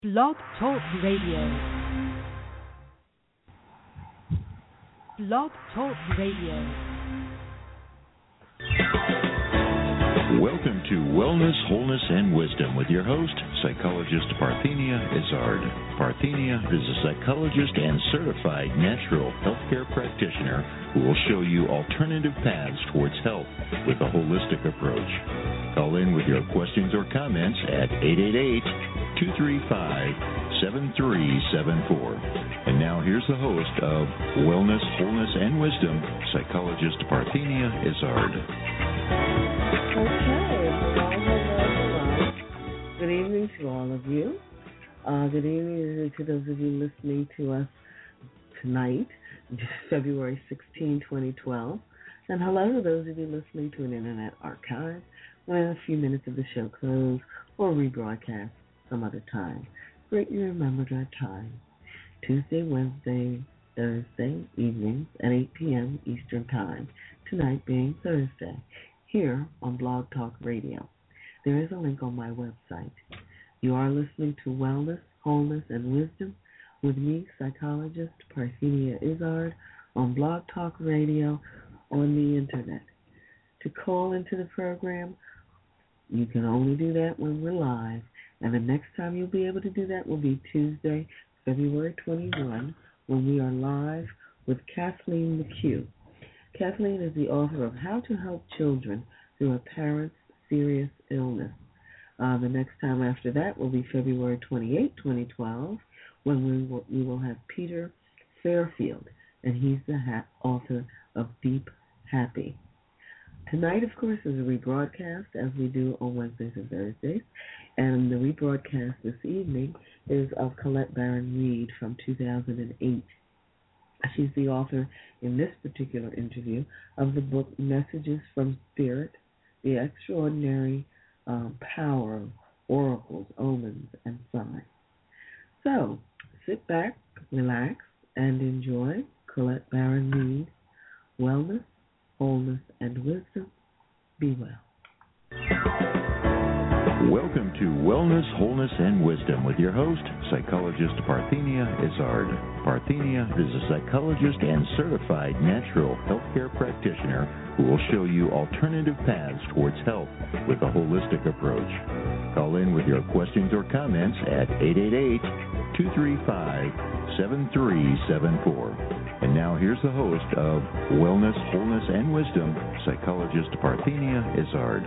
Blog Talk Radio. Blog Talk Radio. Welcome to Wellness, Wholeness, and Wisdom with your host, psychologist Parthenia Izzard. Parthenia is a psychologist and certified natural healthcare practitioner who will show you alternative paths towards health with a holistic approach. Call in with your questions or comments at 888-235-7374. And now here's the host of Wellness, Wholeness, and Wisdom, psychologist Parthenia Izzard. Good evening to all of you. Good evening to those of you listening to us tonight, February 16, 2012. And hello to those of you listening to an internet archive when a few minutes of the show close or rebroadcast some other time. Greatly remembered our time. Tuesday, Wednesday, Thursday evenings at 8 p.m. Eastern Time. Tonight being Thursday, here on Blog Talk Radio. There is a link on my website. You are listening to Wellness, Wholeness, and Wisdom with me, psychologist Parthenia Izzard, on Blog Talk Radio on the Internet. To call into the program, you can only do that when we're live, and the next time you'll be able to do that will be Tuesday, February 21, when we are live with Kathleen McHugh. Kathleen is the author of How to Help Children Through a Parent's Serious Illness. The next time after that will be February 28, 2012, when we will have Peter Fairfield, and he's the author of Deep Happy. Tonight, of course, is a rebroadcast, as we do on Wednesdays and Thursdays, and the rebroadcast this evening is of Colette Baron Reid from 2008. She's the author, in this particular interview, of the book Messages from Spirit, The Extraordinary Power of Oracles, Omens, and Signs. So, sit back, relax, and enjoy Colette Baron Reid, Wellness, Wholeness, and Wisdom. Be well. Welcome to Wellness, Wholeness, and Wisdom with your host, psychologist Parthenia Izzard. Parthenia is a psychologist and certified natural healthcare practitioner who will show you alternative paths towards health with a holistic approach. Call in with your questions or comments at 888-235-7374. And now here's the host of Wellness, Wholeness, and Wisdom, psychologist Parthenia Izzard.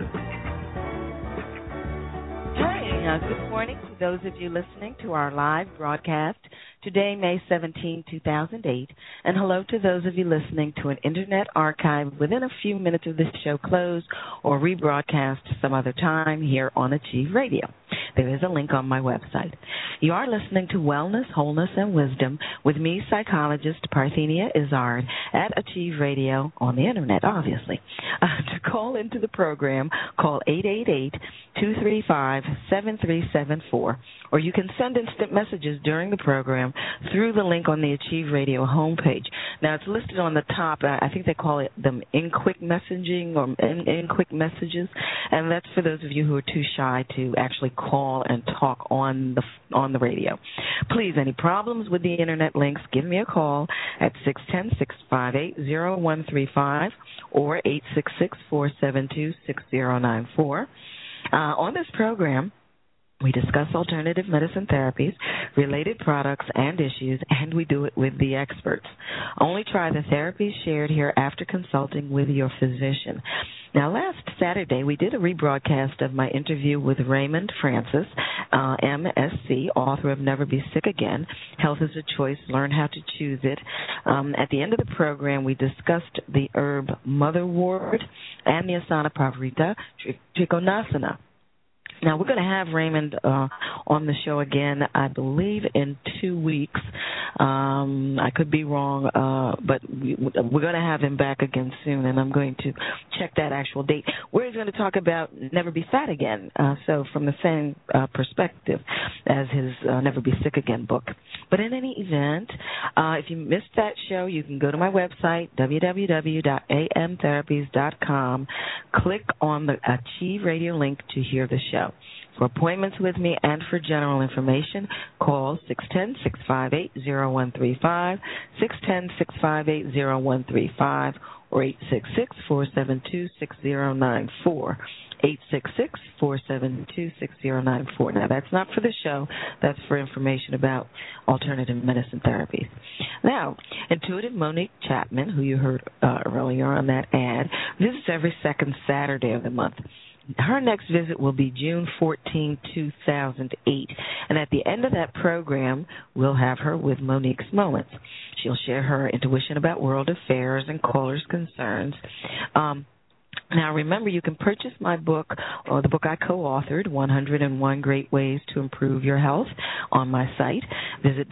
Good morning to those of you listening to our live broadcast today, May 17, 2008, and hello to those of you listening to an internet archive within a few minutes of this show close or rebroadcast some other time here on Achieve Radio. There is a link on my website. You are listening to Wellness, Wholeness, and Wisdom with me, psychologist Parthenia Izzard, at Achieve Radio on the Internet, obviously. To call into the program, call 888-235-7374, or you can send instant messages during the program through the link on the Achieve Radio homepage. Now, it's listed on the top. I think they call them in quick messaging or in quick messages, and that's for those of you who are too shy to actually call and talk on the radio. Please, any problems with the internet links, give me a call at 610-658-0135 or 866-472-6094. On this program, we discuss alternative medicine therapies, related products, and issues, and we do it with the experts. Only try the therapies shared here after consulting with your physician. Now, last Saturday, we did a rebroadcast of my interview with Raymond Francis, MSc, author of Never Be Sick Again, Health is a Choice, Learn How to Choose It. At the end of the program, we discussed the herb motherwort and the asana pavarita trikonasana. Now, we're going to have Raymond on the show again, I believe, in 2 weeks. I could be wrong, but we're going to have him back again soon, and I'm going to check that actual date, where he's going to talk about Never Be Fat Again, so from the same perspective as his Never Be Sick Again book. But in any event, if you missed that show, you can go to my website, www.amtherapies.com, click on the Achieve Radio link to hear the show. For appointments with me and for general information, call 610-658-0135, 610-658-0135, or 866-472-6094. 866-472-6094. Now, that's not for the show. That's for information about alternative medicine therapies. Now, Intuitive Monique Chapman, who you heard earlier on that ad, visits every second Saturday of the month. Her next visit will be June 14, 2008. And at the end of that program, we'll have her with Monique's Moments. She'll share her intuition about world affairs and callers' concerns. Now, remember, you can purchase my book, or the book I co-authored, 101 Great Ways to Improve Your Health, on my site. Visit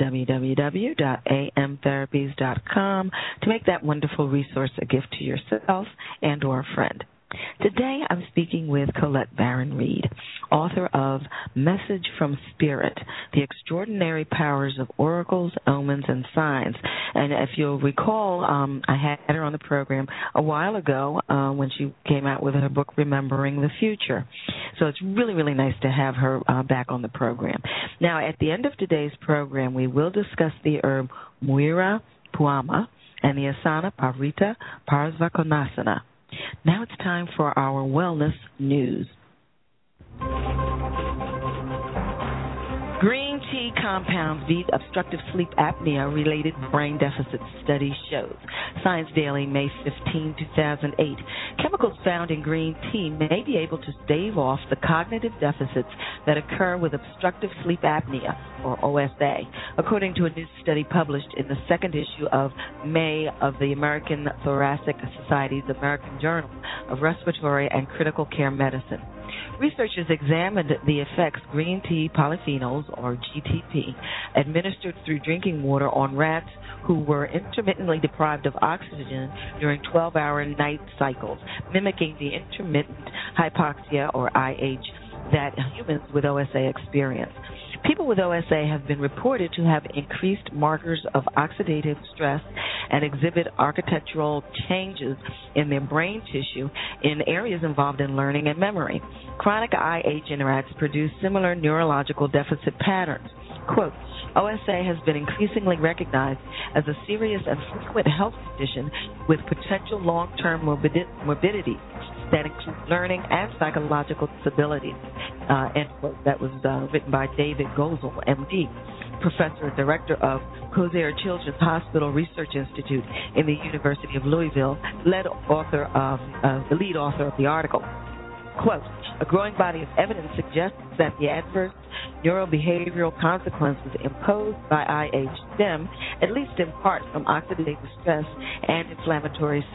www.amtherapies.com to make that wonderful resource a gift to yourself and or a friend. Today, I'm speaking with Colette Baron-Reid, author of Message from Spirit, The Extraordinary Powers of Oracles, Omens, and Signs. And if you'll recall, I had her on the program a while ago when she came out with her book, Remembering the Future. So it's really, really nice to have her back on the program. Now, at the end of today's program, we will discuss the herb Muira Puama and the asana Parita Parsvakonasana. Now it's time for our wellness news. Green tea compounds beat obstructive sleep apnea-related brain deficits, study shows. Science Daily, May 15, 2008. Chemicals found in green tea may be able to stave off the cognitive deficits that occur with obstructive sleep apnea, or OSA, according to a new study published in the second issue of May of the American Thoracic Society's American Journal of Respiratory and Critical Care Medicine. Researchers examined the effects green tea polyphenols, or GTP, administered through drinking water on rats who were intermittently deprived of oxygen during 12-hour night cycles, mimicking the intermittent hypoxia, or IH, that humans with OSA experience. People with OSA have been reported to have increased markers of oxidative stress and exhibit architectural changes in their brain tissue in areas involved in learning and memory. Chronic IH in rats produce similar neurological deficit patterns. Quote, OSA has been increasingly recognized as a serious and frequent health condition with potential long-term morbidity that include learning and psychological disabilities. End quote. That was written by David Gozel, MD, professor and director of Kosser Children's Hospital Research Institute in the University of Louisville, the lead author of the article. Quote, a growing body of evidence suggests that the adverse neurobehavioral consequences imposed by IH stem, at least in part, from oxidative stress and inflammatory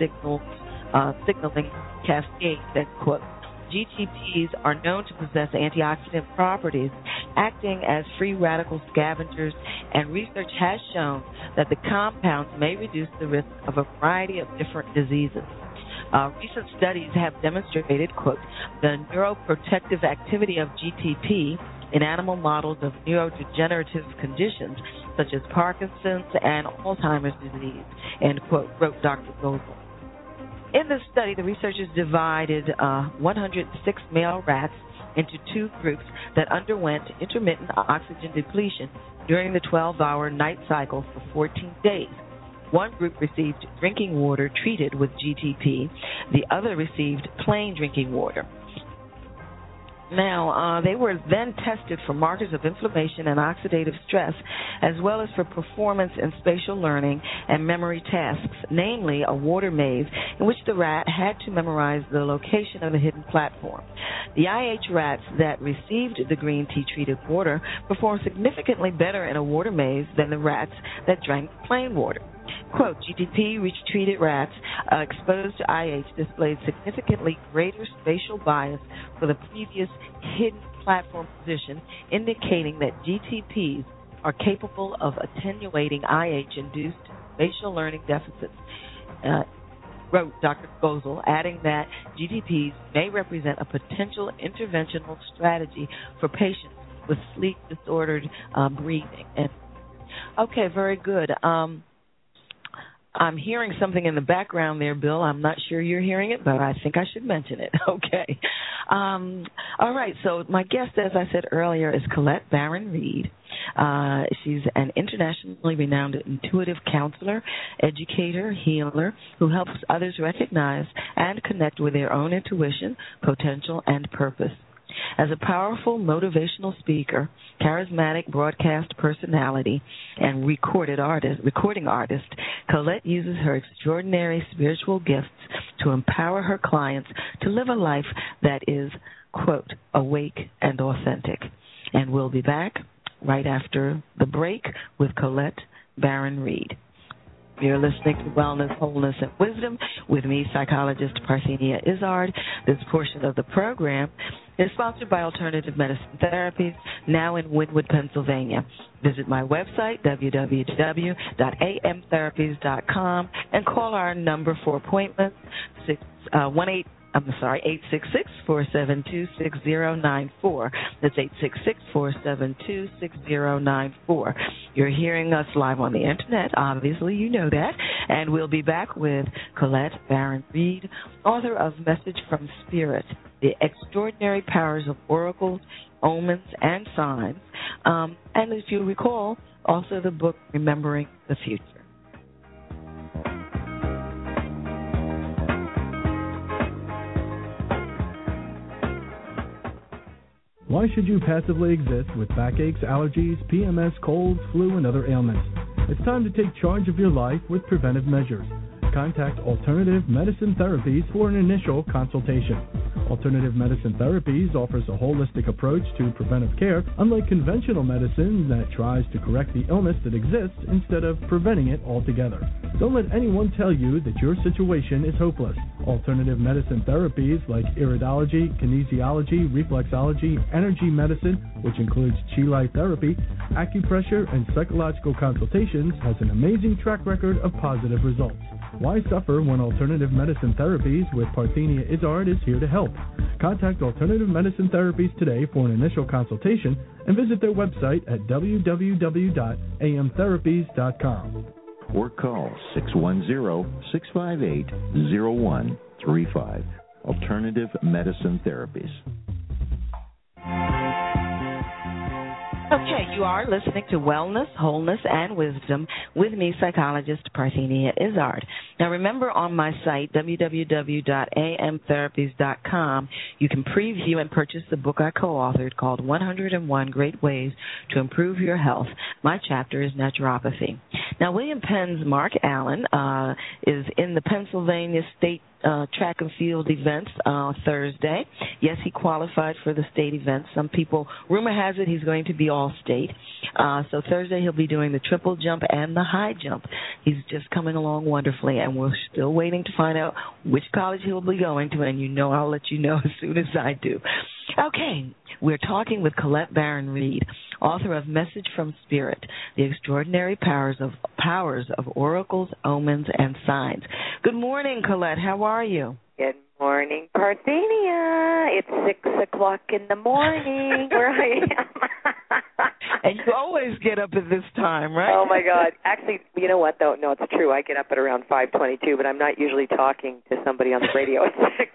signaling cascades, end quote. GTPs are known to possess antioxidant properties, acting as free radical scavengers, and research has shown that the compounds may reduce the risk of a variety of different diseases. Recent studies have demonstrated, quote, the neuroprotective activity of GTP in animal models of neurodegenerative conditions such as Parkinson's and Alzheimer's disease, end quote, wrote Dr. Gozel. In this study, the researchers divided 106 male rats into two groups that underwent intermittent oxygen depletion during the 12-hour night cycle for 14 days. One group received drinking water treated with GTP. The other received plain drinking water. Now, they were then tested for markers of inflammation and oxidative stress, as well as for performance in spatial learning and memory tasks, namely a water maze in which the rat had to memorize the location of a hidden platform. The IH rats that received the green tea-treated water performed significantly better in a water maze than the rats that drank plain water. Quote, GTP-treated rats exposed to IH displayed significantly greater spatial bias for the previous hidden platform position, indicating that GTPs are capable of attenuating IH-induced spatial learning deficits, wrote Dr. Gozel, adding that GTPs may represent a potential interventional strategy for patients with sleep-disordered breathing. And, okay, very good. I'm hearing something in the background there, Bill. I'm not sure you're hearing it, but I think I should mention it. Okay. All right. So my guest, as I said earlier, is Colette Baron-Reid. She's an internationally renowned intuitive counselor, educator, healer who helps others recognize and connect with their own intuition, potential, and purpose. As a powerful motivational speaker, charismatic broadcast personality, and recording artist, Colette uses her extraordinary spiritual gifts to empower her clients to live a life that is, quote, awake and authentic. And we'll be back right after the break with Colette Baron-Reid. You're listening to Wellness, Wholeness, and Wisdom with me, psychologist Parthenia Izzard. This portion of the program is sponsored by Alternative Medicine Therapies, now in Wynwood, Pennsylvania. Visit my website, www.amtherapies.com, and call our number for appointments, 866-472-6094. That's 866-472-6094. You're hearing us live on the Internet. Obviously, you know that. And we'll be back with Colette Baron-Reid, author of Message from Spirit, The Extraordinary Powers of Oracles, Omens, and Signs. And if you recall, also the book Remembering the Future. Why should you passively exist with backaches, allergies, PMS, colds, flu, and other ailments? It's time to take charge of your life with preventive measures. Contact Alternative Medicine Therapies for an initial consultation. Alternative Medicine Therapies offers a holistic approach to preventive care, unlike conventional medicine that tries to correct the illness that exists instead of preventing it altogether. Don't let anyone tell you that your situation is hopeless. Alternative medicine therapies like iridology, kinesiology, reflexology, energy medicine, which includes chi light therapy, acupressure, and psychological consultations, has an amazing track record of positive results. Why suffer when Alternative Medicine Therapies with Parthenia Izzard is here to help? Contact Alternative Medicine Therapies today for an initial consultation and visit their website at www.amtherapies.com. Or call 610-658-0135. Alternative Medicine Therapies. Okay, you are listening to Wellness, Wholeness, and Wisdom with me, psychologist Parthenia Izzard. Now, remember, on my site, www.amtherapies.com, you can preview and purchase the book I co-authored called 101 Great Ways to Improve Your Health. My chapter is Naturopathy. Now, William Penn's Mark Allen is in the Pennsylvania State track and field events Thursday. Yes, he qualified for the state events. Some people, rumor has it, he's going to be all state. So Thursday he'll be doing the triple jump and the high jump. He's just coming along wonderfully, and we're still waiting to find out which college he'll be going to, and I'll let you know as soon as I do. Okay, we're talking with Colette Baron-Reid, author of Message from Spirit, The Extraordinary Powers of Oracles, Omens, and Signs. Good morning, Colette. How are you? Good morning, Parthenia. It's 6 o'clock in the morning where I am. And you always get up at this time, right? Oh, my God. Actually, you know what, though? No, it's true. I get up at around 5:22, but I'm not usually talking to somebody on the radio at 6.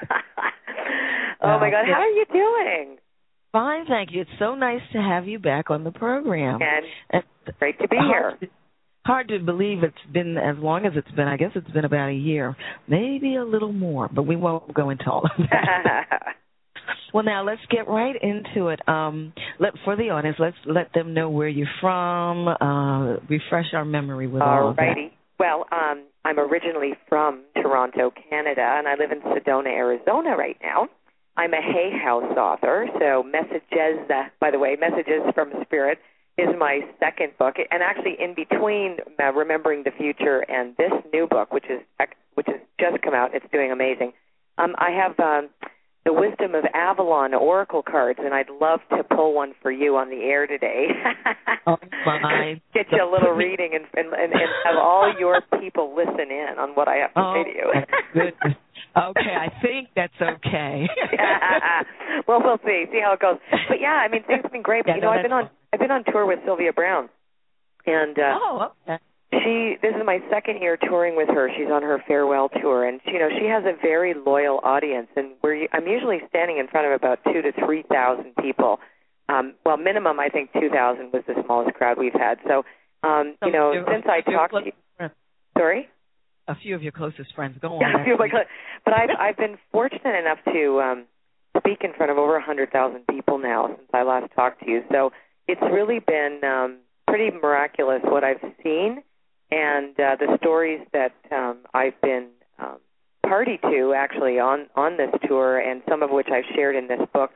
Oh, my God. How are you doing? Fine, thank you. It's so nice to have you back on the program. And great to be here. Hard to believe it's been as long as it's been. I guess it's been about a year, maybe a little more, but we won't go into all of that. Well, now let's get right into it. For the audience, let's let them know where you're from, refresh our memory with all of that. Alrighty. Well, I'm originally from Toronto, Canada, and I live in Sedona, Arizona right now. I'm a Hay House author, so Messages from Spirit is my second book, and actually in between Remembering the Future and this new book, which has just come out. It's doing amazing. I have the Wisdom of Avalon Oracle cards, and I'd love to pull one for you on the air today. Oh, my. Get you a little reading and have all your people listen in on what I have to say to you. Goodness. Okay, I think that's okay. Well, we'll see how it goes. But yeah, I mean, things have been great. But, I've been on tour with Sylvia Brown, and okay. This is my second year touring with her. She's on her farewell tour, and she has a very loyal audience. And I'm usually standing in front of about 2,000 to 3,000 people. Minimum I think 2,000 was the smallest crowd we've had. So, since I talked to you, sorry. A few of your closest friends. Go on. Yeah, a few of my but I've been fortunate enough to speak in front of over 100,000 people now since I last talked to you. So it's really been pretty miraculous what I've seen, and the stories that I've been party to actually on this tour, and some of which I've shared in this book.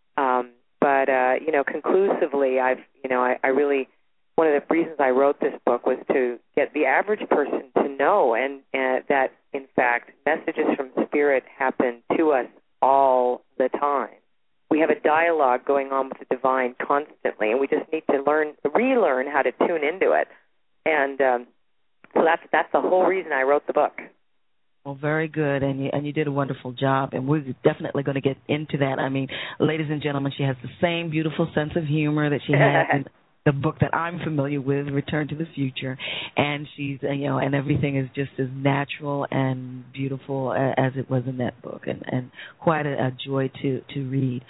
Conclusively, I really, one of the reasons I wrote this book was to get the average person to know and that, in fact, messages from Spirit happen to us all the time. We have a dialogue going on with the divine constantly, and we just need to relearn how to tune into it. And so that's the whole reason I wrote the book. Well, very good, and you did a wonderful job, and we're definitely going to get into that. I mean, ladies and gentlemen, she has the same beautiful sense of humor that she has in the book that I'm familiar with, Return to the Future, and she's and everything is just as natural and beautiful as it was in that book, and quite a joy to read.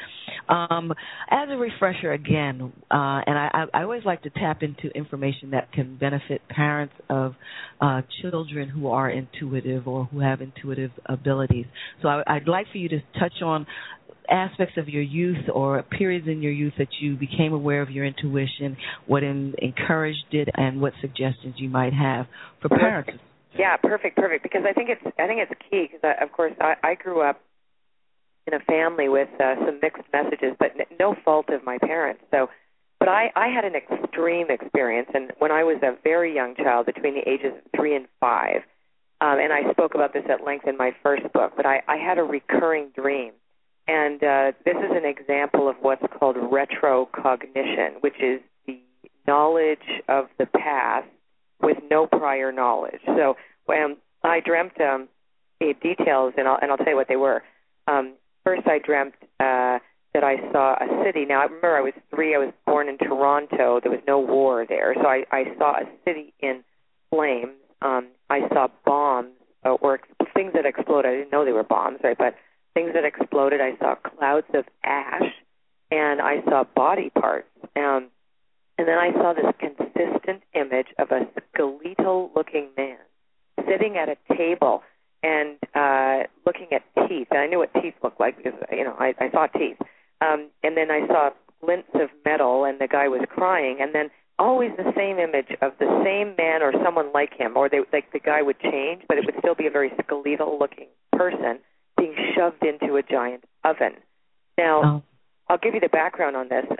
As a refresher again, and I always like to tap into information that can benefit parents of children who are intuitive or who have intuitive abilities. So I'd like for you to touch on aspects of your youth or periods in your youth that you became aware of your intuition, what encouraged it, and what suggestions you might have for parents. Yeah, perfect. Because I think it's key. Because of course I grew up in a family with some mixed messages, but no fault of my parents. But I had an extreme experience, and when I was a very young child, between the ages of 3 and 5, and I spoke about this at length in my first book. But I had a recurring dream. And this is an example of what's called retrocognition, which is the knowledge of the past with no prior knowledge. So when I dreamt the details, and I'll tell you what they were. First, I dreamt that I saw a city. Now, I remember I was 3. I was born in Toronto. There was no war there. So I saw a city in flames. I saw bombs or things that exploded. I didn't know they were bombs, right? But things that exploded. I saw clouds of ash, and I saw body parts. And then I saw this consistent image of a skeletal-looking man sitting at a table and looking at teeth. And I knew what teeth looked like because, I saw teeth. And then I saw glints of metal, and the guy was crying. And then always the same image of the same man or someone like him, or the guy would change, but it would still be a very skeletal-looking person being shoved into a giant oven. Now, I'll give you the background on this.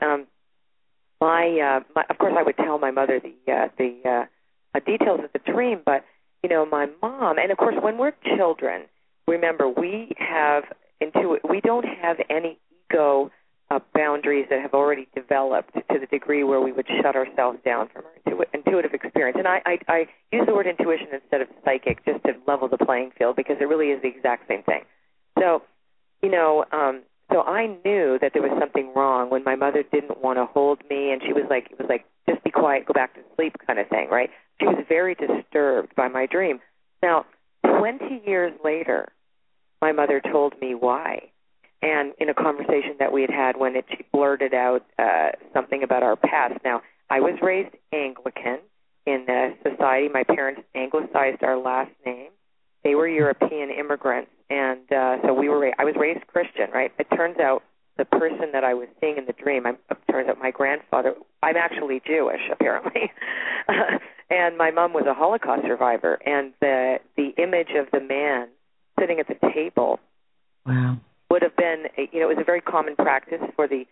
Of course, I would tell my mother the details of the dream, but my mom, and of course, when we're children, remember we don't have any ego boundaries that have already developed to the degree where we would shut ourselves down from our intuitive experience. And I use the word intuition instead of psychic just to level the playing field because it really is the exact same thing. So, so I knew that there was something wrong when my mother didn't want to hold me, and it was like, just be quiet, go back to sleep kind of thing, right? She was very disturbed by my dream. Now, 20 years later, my mother told me why. And in a conversation that we had when she blurted out something about our past. Now, I was raised Anglican in society. My parents anglicized our last name. They were European immigrants, and so I was raised Christian, right? It turns out the person that I was seeing in the dream, it turns out my grandfather, I'm actually Jewish, apparently, and my mom was a Holocaust survivor, and the image of the man sitting at the table would have been, it was a very common practice before the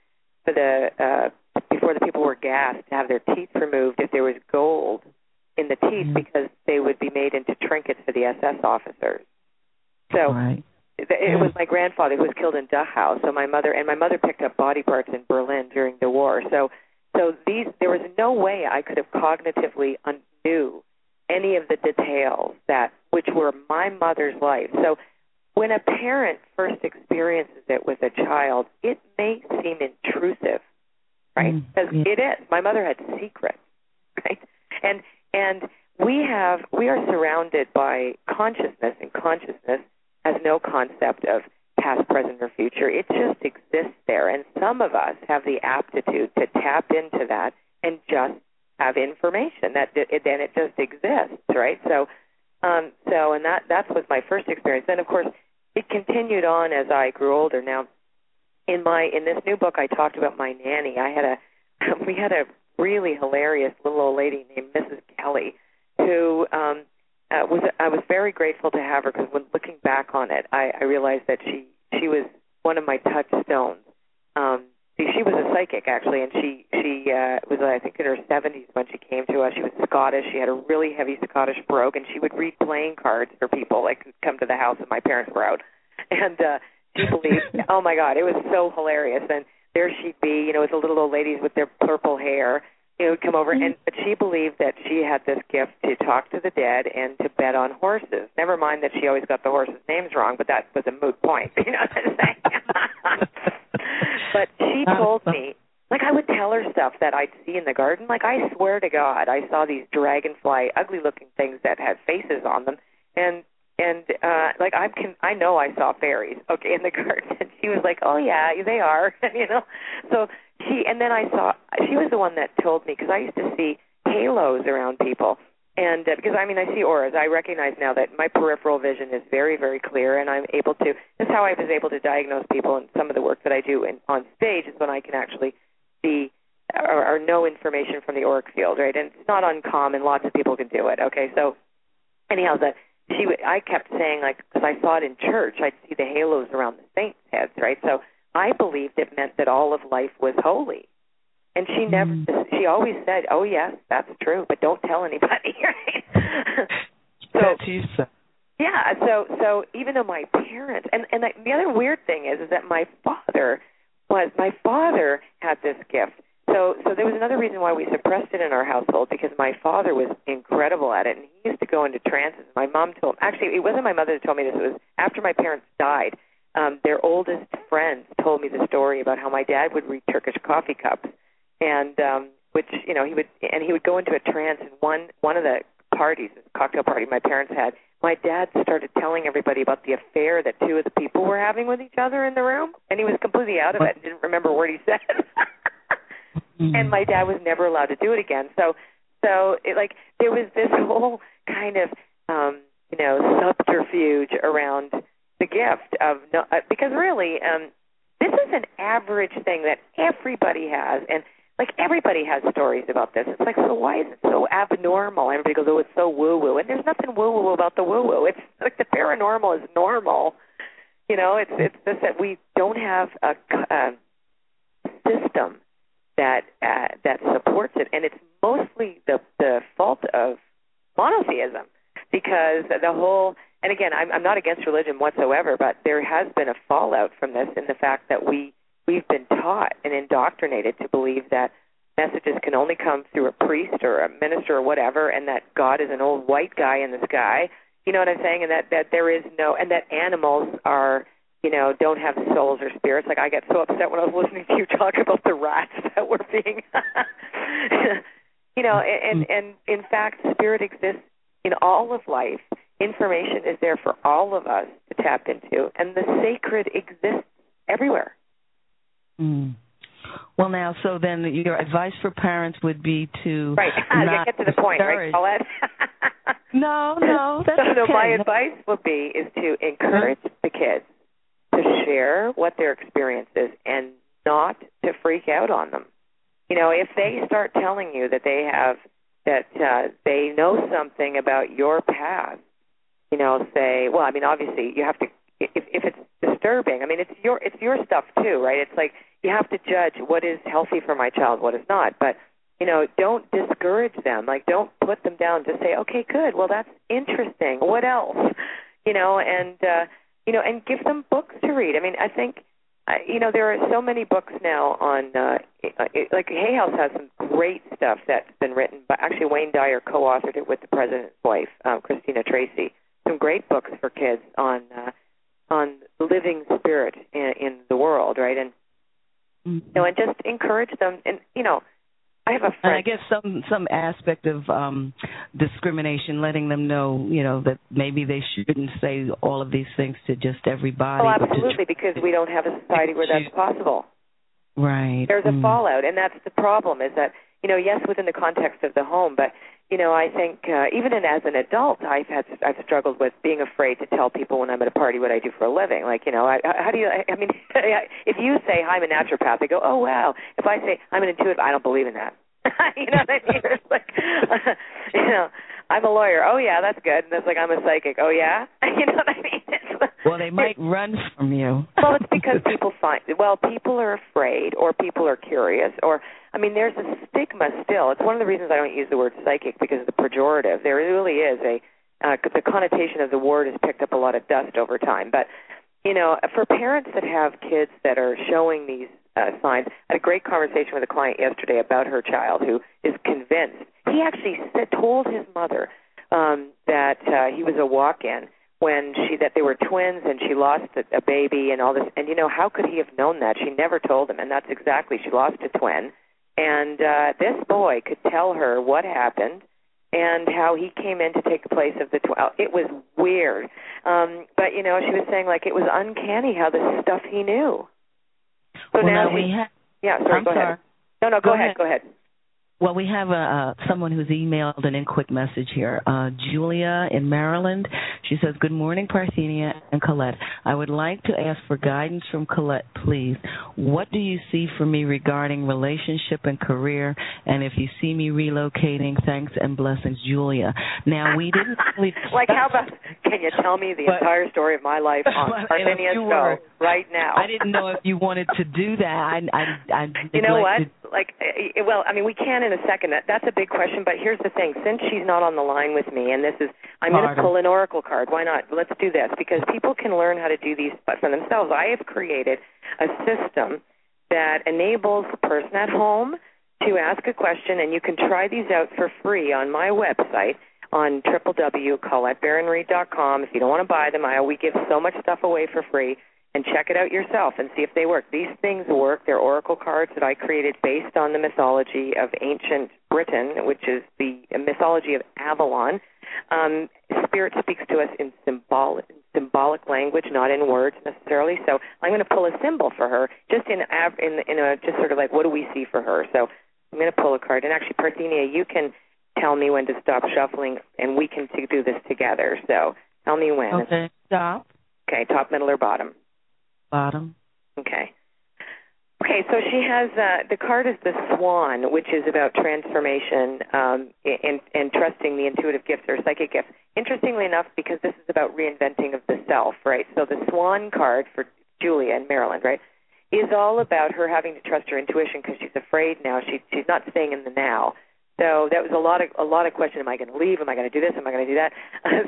people were gassed to have their teeth removed if there was gold in the teeth because they would be made into trinkets for the SS officers. So it was my grandfather who was killed in Dachau. So my mother picked up body parts in Berlin during the war. So there was no way I could have cognitively knew any of the details which were my mother's life. So when a parent first experiences it with a child, it may seem intrusive, right? Because it is. My mother had secrets, right? And we are surrounded by consciousness, and consciousness has no concept of past, present, or future. It just exists there, and some of us have the aptitude to tap into that and just have information that then it just exists, right? So and that was my first experience. Then, of course, it continued on as I grew older. Now, in this new book, I talked about my nanny. We had a really hilarious little old lady named Mrs. Kelly, who I was very grateful to have her, because when looking back on it, I realized that she was one of my touchstones. She was a psychic, actually, and she was, I think, in her 70s when she came to us. She was Scottish. She had a really heavy Scottish brogue, and she would read playing cards for people, like, who'd come to the house, and my parents were out. And she believed, oh, my God, it was so hilarious. And there she'd be, with the little old ladies with their purple hair, would come over. But she believed that she had this gift to talk to the dead and to bet on horses. Never mind that she always got the horses' names wrong, but that was a moot point. You know what I'm saying? But she told me, like, I would tell her stuff that I'd see in the garden. Like, I swear to God, I saw these dragonfly, ugly-looking things that had faces on them, and like, I know I saw fairies, okay, in the garden. And she was like, oh yeah, they are, So and then she was the one that told me, because I used to see halos around people. And because, I see auras. I recognize now that my peripheral vision is very, very clear, and I'm able to, that's how I was able to diagnose people, and some of the work that I do on stage is when I can actually see or know information from the auric field, right? And it's not uncommon. Lots of people can do it, okay? So anyhow, I kept saying, like, because I saw it in church, I'd see the halos around the saints' heads, right? So I believed it meant that all of life was holy. And she always said, oh, yes, that's true, but don't tell anybody, right? That's you, sir. Yeah, so even though my parents, and the other weird thing is that my father had this gift. So there was another reason why we suppressed it in our household, because my father was incredible at it, and he used to go into trances. My mom told, actually, it wasn't my mother that told me this, it was after my parents died. Their oldest friends told me the story about how my dad would read Turkish coffee cups, and which he would go into a trance. And one of the parties, this cocktail party my parents had, my dad started telling everybody about the affair that two of the people were having with each other in the room, and he was completely out of it and didn't remember what he said. And my dad was never allowed to do it again. So there was this whole kind of subterfuge around the gift of because really this is an average thing that everybody has, and like everybody has stories about this. It's like, so why is it so abnormal? Everybody goes, oh, it's so woo-woo, and there's nothing woo-woo about the woo-woo. It's like the paranormal is normal. It's just that we don't have a system that supports it, and it's mostly the fault of monotheism, because the whole, and again, I'm not against religion whatsoever, but there has been a fallout from this in the fact that we've been taught and indoctrinated to believe that messages can only come through a priest or a minister or whatever, and that God is an old white guy in the sky. You know what I'm saying? And that there is no, and that animals are, don't have souls or spirits. Like, I get so upset when I was listening to you talk about the rats that were being, and in fact, spirit exists in all of life. Information is there for all of us to tap into, and the sacred exists everywhere. Mm. Well, now, so then your advice for parents would be to not get to the point, right, Paulette? No, that's so okay. My advice would be is to encourage the kids to share what their experience is and not to freak out on them. If they start telling you that they know something about your past, say, well, obviously you have to, if it's disturbing, it's your stuff too, right? It's like you have to judge what is healthy for my child, what is not. But, don't discourage them. Like, don't put them down. Just say, okay, good. Well, that's interesting. What else? And give them books to read. I think, there are so many books now on, like Hay House has some great stuff that's been written. But actually, Wayne Dyer co-authored it with the president's wife, Christina Tracy. Some great books for kids on living spirit in the world, right? And and just encourage them. And I have a friend. And I guess some aspect of discrimination, letting them know, that maybe they shouldn't say all of these things to just everybody. Oh, absolutely, because we don't have a society where that's possible. Right. There's a fallout, and that's the problem, is that, yes, within the context of the home, but, I think even as an adult, I've struggled with being afraid to tell people when I'm at a party what I do for a living. Like, how do you, if you say, I'm a naturopath, they go, oh, wow. If I say, I'm an intuitive, I don't believe in that. You know what I mean? It's like, I'm a lawyer. Oh, yeah, that's good. And it's like, I'm a psychic. Oh, yeah? You know what I mean? Well, they might run from you. Well, it's because people people are afraid, or people are curious, or, there's a stigma still. It's one of the reasons I don't use the word psychic, because of the pejorative. There really is the connotation of the word has picked up a lot of dust over time. But, for parents that have kids that are showing these signs, I had a great conversation with a client yesterday about her child who is convinced. He actually told his mother that he was a walk-in when that they were twins and she lost a baby and all this. And, how could he have known that? She never told him, and that's exactly, she lost a twin. And this boy could tell her what happened and how he came in to take the place of the twin. It was weird. But, she was saying, it was uncanny how this stuff he knew. So well, now we have... Yeah, sorry, go ahead. No, go ahead. Well, we have someone who's emailed an quick message here. Julia in Maryland. She says, good morning, Parthenia and Colette. I would like to ask for guidance from Colette, please. What do you see for me regarding relationship and career? And if you see me relocating, thanks and blessings, Julia. Now, we didn't really... how about, can you tell me the entire story of my life on Parthenia's show right now? I didn't know if you wanted to do that. I you know what? We can in a second. That's a big question, but here's the thing. Since she's not on the line with me, and I'm going to pull an oracle card. Why not? Let's do this, because people can learn how to do these for themselves. I have created a system that enables the person at home to ask a question, and you can try these out for free on my website on www.ColetteBaronReed.com. If you don't want to buy them, we give so much stuff away for free. And check it out yourself and see if they work. These things work. They're oracle cards that I created based on the mythology of ancient Britain, which is the mythology of Avalon. Spirit speaks to us in symbolic language, not in words necessarily. So I'm going to pull a symbol for her, just in just sort of like, what do we see for her? So I'm going to pull a card. And actually, Parthenia, you can tell me when to stop shuffling, and we can do this together. So tell me when. Okay, stop. Okay, top, middle, or bottom? Bottom. Okay, so she has, the card is the Swan, which is about transformation and trusting the intuitive gifts or psychic gifts. Interestingly enough, because this is about reinventing of the self, right? So the Swan card for Julia in Maryland, right, is all about her having to trust her intuition because she's afraid now. She's not staying in the now. So that was a lot of question. Am I going to leave? Am I going to do this? Am I going to do that?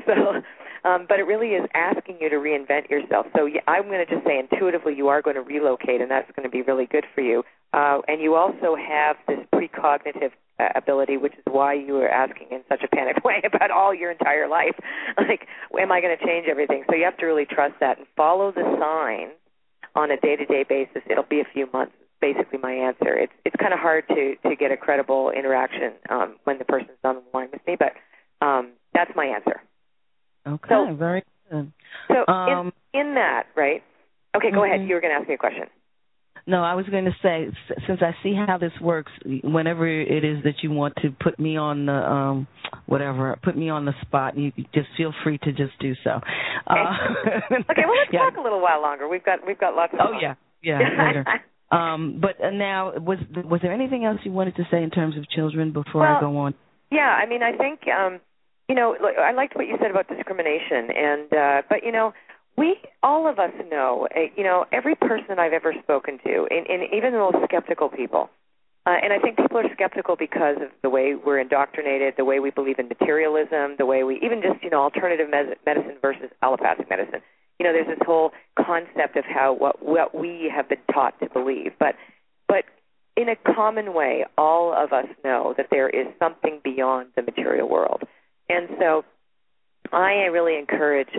But it really is asking you to reinvent yourself. So I'm going to just say intuitively you are going to relocate, and that's going to be really good for you. And you also have this precognitive ability, which is why you are asking in such a panicked way about all your entire life. Like, am I going to change everything? So you have to really trust that and follow the signs on a day-to-day basis. It'll be a few months. Basically my answer. It's kind of hard to get a credible interaction when the person's on the line with me, but that's my answer. Okay, so, very good. So in that, right? Okay, go ahead. You were going to ask me a question. No, I was going to say, since I see how this works, whenever it is that you want to put me on the put me on the spot, you just feel free to just do so. Okay, well, let's talk a little while longer. We've got lots of time. Yeah, later. But now, was there anything else you wanted to say in terms of children before I go on? Yeah, I mean, I think, I liked what you said about discrimination, but we, all of us know, every person I've ever spoken to, and even the most skeptical people, and I think people are skeptical because of the way we're indoctrinated, the way we believe in materialism, the way we, even just, alternative medicine versus allopathic medicine. There's this whole concept of what we have been taught to believe. But in a common way, all of us know that there is something beyond the material world. And so I really encourage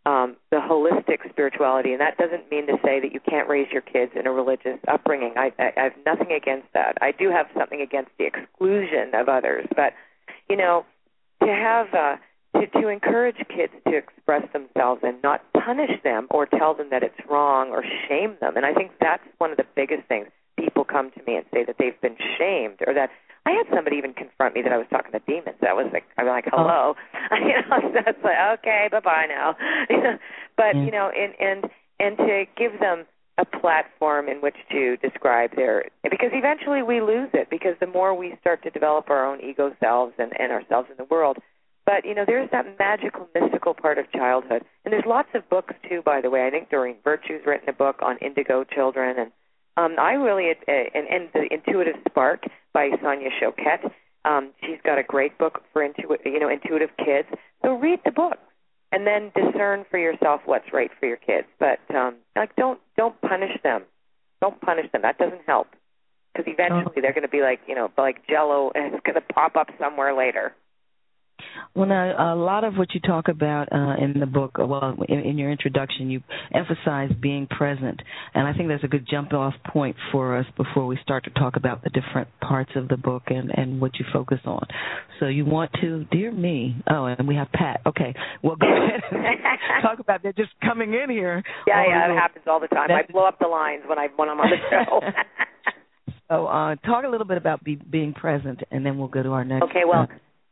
the holistic spirituality, and that doesn't mean to say that you can't raise your kids in a religious upbringing. I have nothing against that. I do have something against the exclusion of others, but to have to encourage kids to express themselves and not punish them or tell them that it's wrong or shame them. And I think that's one of the biggest things. People come to me and say that they've been shamed, or that I had somebody even confront me that I was talking to demons. That was like, I'm like, hello, so it's like, okay, bye now. But and to give them a platform in which to describe because eventually we lose it, because the more we start to develop our own ego selves and ourselves in the world. But, there's that magical, mystical part of childhood. And there's lots of books, too, by the way. I think Doreen Virtue's written a book on indigo children. And I really, and The Intuitive Spark by Sonia Choquette. She's got a great book for intuitive kids. So read the book and then discern for yourself what's right for your kids. But, don't punish them. Don't punish them. That doesn't help. Because eventually they're going to be like Jell-O, and it's going to pop up somewhere later. Well, now, a lot of what you talk about in the book, in your introduction, you emphasize being present. And I think that's a good jump-off point for us before we start to talk about the different parts of the book and what you focus on. So you want to, dear me, and we have Pat. Okay, well, go ahead and talk about that. Just coming in here. Yeah, it happens all the time. I blow up the lines when I'm on the show. So talk a little bit about being present, and then we'll go to our next. Okay, well.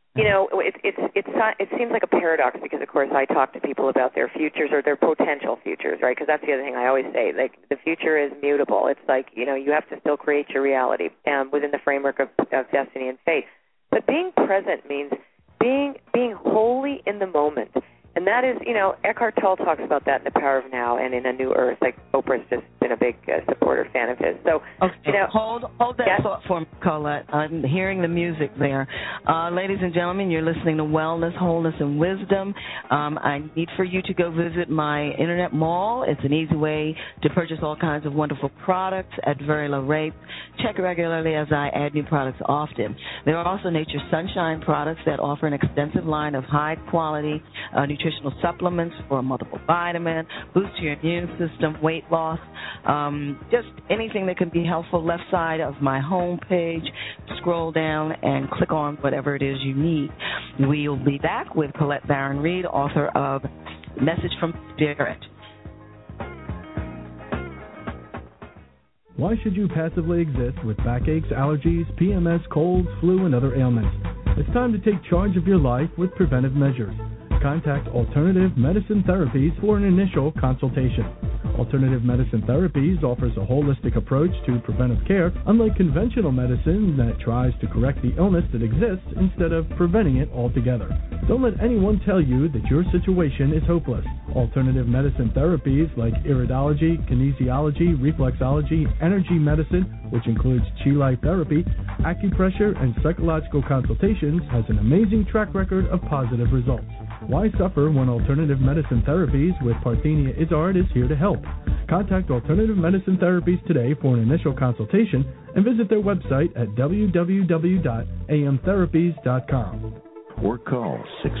It seems like a paradox because, of course, I talk to people about their futures or their potential futures, right? Because that's the other thing I always say. Like, the future is mutable. It's like, you have to still create your reality within the framework of destiny and fate. But being present means being wholly in the moment. And that is, Eckhart Tolle talks about that in The Power of Now and in A New Earth. Like, Oprah's just been a big supporter fan of his. So, hold that thought for me, Colette. I'm hearing the music there. Ladies and gentlemen, you're listening to Wellness, Wholeness, and Wisdom. I need for you to go visit my internet mall. It's an easy way to purchase all kinds of wonderful products at very low rates. Check regularly as I add new products often. There are also Nature's Sunshine products that offer an extensive line of high-quality nutritional supplements for multiple vitamin, boost your immune system, weight loss, just anything that can be helpful. Left side of my home page, scroll down and click on whatever it is you need. We'll be back with Colette Baron-Reid, author of Message from Spirit. Why should you passively exist with backaches, allergies, PMS, colds, flu, and other ailments? It's time to take charge of your life with preventive measures. Contact Alternative Medicine Therapies for an initial consultation. Alternative Medicine Therapies offers a holistic approach to preventive care, unlike conventional medicine that tries to correct the illness that exists instead of preventing it altogether. Don't let anyone tell you that your situation is hopeless. Alternative medicine therapies like iridology, kinesiology, reflexology, energy medicine, which includes chi life therapy, acupressure, and psychological consultations, has an amazing track record of positive results. Why suffer when Alternative Medicine Therapies with Parthenia Izzard is here to help? Contact Alternative Medicine Therapies today for an initial consultation and visit their website at www.amtherapies.com. Or call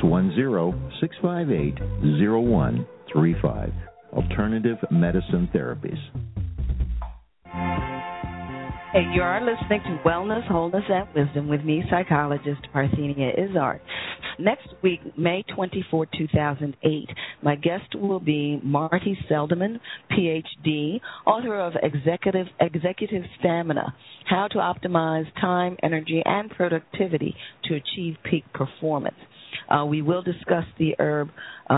610-658-0135. Alternative Medicine Therapies. Hey, you are listening to Wellness, Wholeness, and Wisdom with me, psychologist Parthenia Izzard. Next week, May 24, 2008, my guest will be Marty Seldman, Ph.D., author of Executive Stamina, How to Optimize Time, Energy, and Productivity to Achieve Peak Performance. We will discuss the herb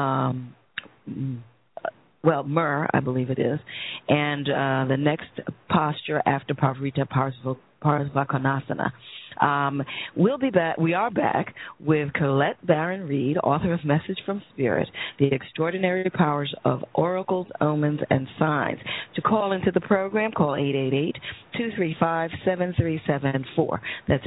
myrrh, I believe it is, and the next posture after Parivrtta Parsvakonasana. We'll be back. We are back with Colette Baron-Reid, author of Message from Spirit, The Extraordinary Powers of Oracles, Omens, and Signs. To call into the program, call 888-235-7374. That's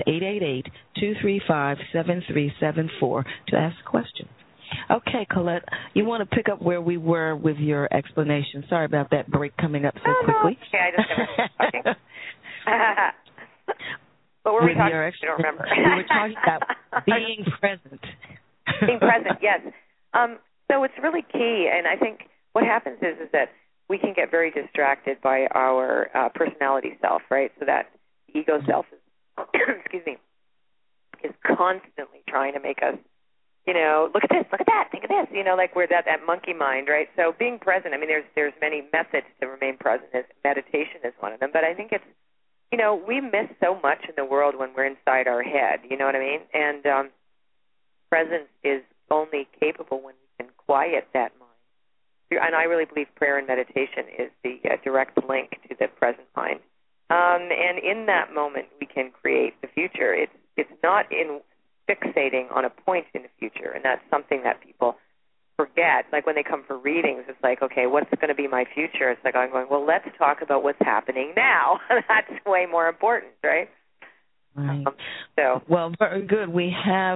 888-235-7374 to ask questions. Okay, Colette, you want to pick up where we were with your explanation. Sorry about that break coming up so quickly. Okay, I just never What were we talking about? I don't remember. We were talking about being present. Being present, yes. So it's really key. And I think what happens is that we can get very distracted by our personality self, right? So that ego self is, excuse me, is constantly trying to make us, look at this, look at that, think of this, like we're that monkey mind, right? So being present, I mean, there's many methods to remain present. Meditation is one of them, but I think it's, we miss so much in the world when we're inside our head, you know what I mean? And presence is only capable when we can quiet that mind. And I really believe prayer and meditation is the direct link to the present mind. And in that moment, we can create the future. It's not in fixating on a point in the future, and that's something that people forget. Like when they come for readings, it's like, okay, what's going to be my future? It's like I'm going, well, let's talk about what's happening now. That's way more important, right? Right. So, well, very good. We have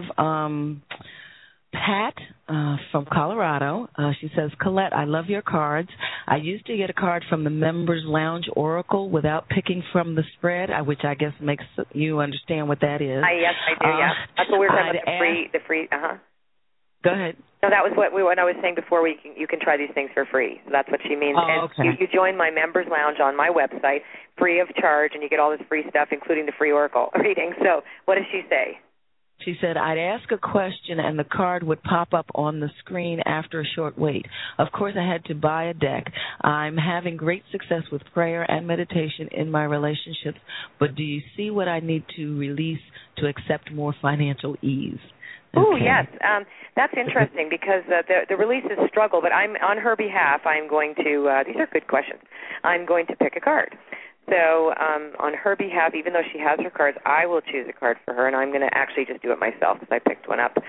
Pat from Colorado. She says, Colette, I love your cards. I used to get a card from the Members Lounge Oracle without picking from the spread, which I guess makes you understand what that is. Yes, I do, yeah. That's what we were talking about, the free. Go ahead. No, that was what I was saying before. You can try these things for free. So that's what she means. Oh, okay. And you join my Members Lounge on my website, free of charge, and you get all this free stuff, including the free Oracle reading. So what does she say? She said, I'd ask a question and the card would pop up on the screen after a short wait. Of course, I had to buy a deck. I'm having great success with prayer and meditation in my relationships, but do you see what I need to release to accept more financial ease? Okay. Oh, yes. That's interesting because the release is struggle, but I'm on her behalf, I'm going to, these are good questions, I'm going to pick a card. So on her behalf, even though she has her cards, I will choose a card for her, and I'm going to actually just do it myself because I picked one up.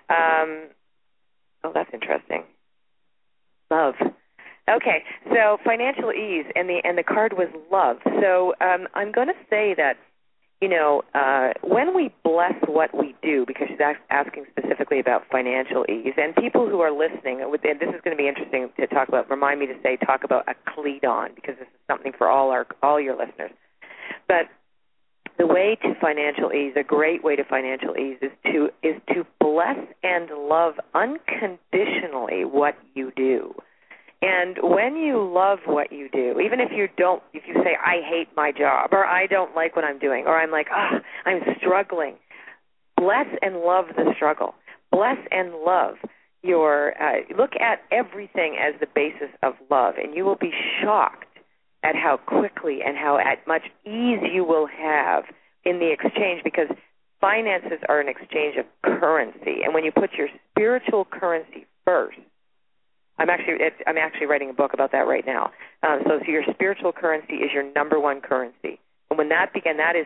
Oh, that's interesting. Love. Okay, so financial ease, and the card was love. So I'm going to say that, when we bless what we do, because she's asking specifically about financial ease, and people who are listening, and this is going to be interesting to talk about, remind me to talk about a Cledon, because this is something for all your listeners. But the way to financial ease, a great way to financial ease, is to bless and love unconditionally what you do. And when you love what you do, even if you say, I hate my job, or I don't like what I'm doing, or I'm like, I'm struggling, bless and love the struggle. Bless and love look at everything as the basis of love, and you will be shocked at how quickly and how at much ease you will have in the exchange, because finances are an exchange of currency. And when you put your spiritual currency first, I'm actually writing a book about that right now. So your spiritual currency is your number one currency. And when that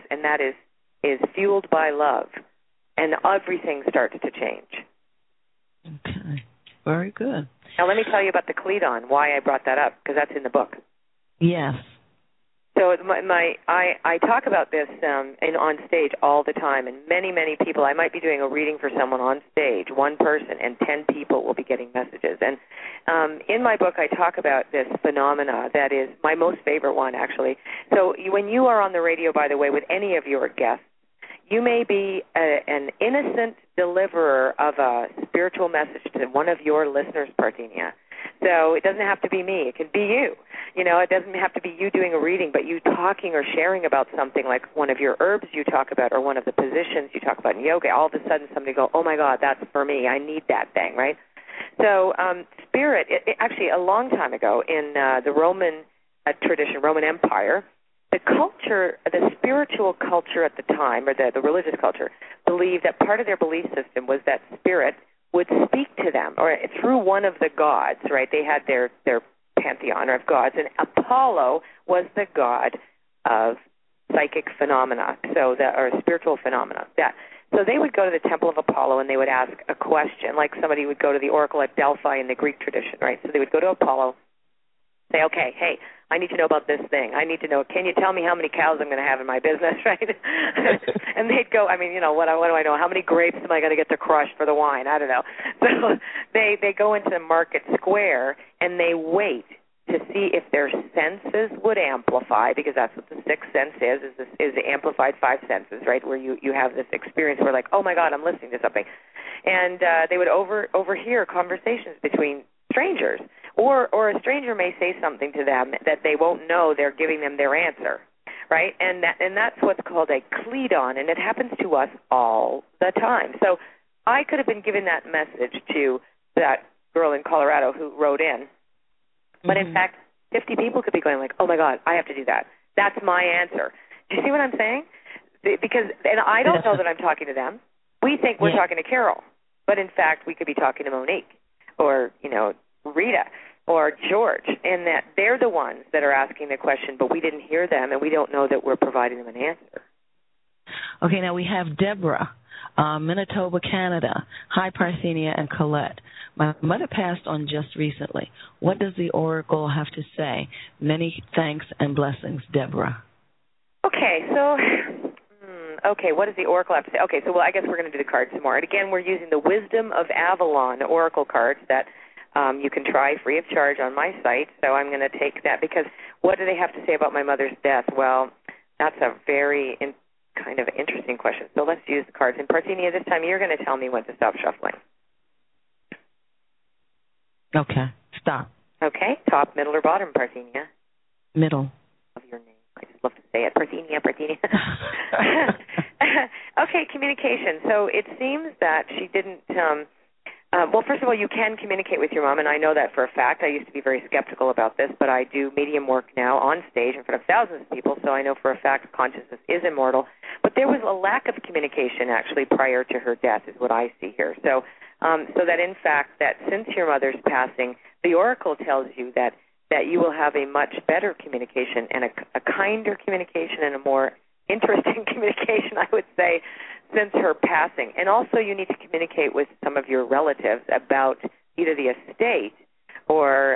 is fueled by love, and everything starts to change. Okay, very good. Now let me tell you about the Cledon, why I brought that up, because that's in the book. Yes. So I talk about this on stage all the time, and many people. I might be doing a reading for someone on stage, one person, and 10 people will be getting messages. And in my book, I talk about this phenomena that is my most favorite one, actually. So when you are on the radio, by the way, with any of your guests, you may be an innocent deliverer of a spiritual message to one of your listeners, Parthenia. So it doesn't have to be me. It can be you. It doesn't have to be you doing a reading, but you talking or sharing about something like one of your herbs you talk about or one of the positions you talk about in yoga. All of a sudden somebody go, oh, my God, that's for me. I need that thing, right? So spirit, actually a long time ago in the Roman tradition, Roman Empire, the culture, the spiritual culture at the time, or the religious culture, believed that part of their belief system was that spirit would speak to them, or through one of the gods, right? They had their pantheon of gods, and Apollo was the god of psychic phenomena, or spiritual phenomena. So they would go to the temple of Apollo and they would ask a question, like somebody would go to the oracle at Delphi in the Greek tradition, right? So they would go to Apollo, say, okay, hey, I need to know about this thing. I need to know, can you tell me how many cows I'm going to have in my business, right? And they'd go, what do I know? How many grapes am I going to get to crush for the wine? I don't know. So they go into the market square and they wait to see if their senses would amplify, because that's what the sixth sense is the amplified five senses, right, where you have this experience where, like, oh, my God, I'm listening to something. And they would overhear conversations between strangers. Or a stranger may say something to them that they won't know they're giving them their answer, right? And that's what's called a clead-on, and it happens to us all the time. So I could have been giving that message to that girl in Colorado who wrote in, but in fact, 50 people could be going like, oh, my God, I have to do that. That's my answer. Do you see what I'm saying? Because, and I don't know that I'm talking to them. We think we're talking to Carol, but in fact, we could be talking to Monique or, Rita or George, and that they're the ones that are asking the question, but we didn't hear them, and we don't know that we're providing them an answer. Okay, now we have Deborah, Manitoba, Canada. Hi, Parthenia and Colette. My mother passed on just recently. What does the oracle have to say? Many thanks and blessings, Deborah. Okay, so, what does the oracle have to say? Okay, so, I guess we're going to do the cards some more. And again, we're using the Wisdom of Avalon oracle cards that you can try free of charge on my site. So I'm going to take that because what do they have to say about my mother's death? Well, that's a very kind of interesting question. So let's use the cards. And Parthenia, this time you're going to tell me when to stop shuffling. Okay, stop. Okay, top, middle, or bottom, Parthenia? Middle. Of your name. I just love to say it. Parthenia. Okay, communication. So it seems that she didn't... well, first of all, you can communicate with your mom, and I know that for a fact. I used to be very skeptical about this, but I do medium work now on stage in front of thousands of people, so I know for a fact consciousness is immortal. But there was a lack of communication, actually, prior to her death, is what I see here. So that, in fact, that since your mother's passing, the oracle tells you that you will have a much better communication and a kinder communication and a more interesting communication, I would say, since her passing. And also you need to communicate with some of your relatives about either the estate or,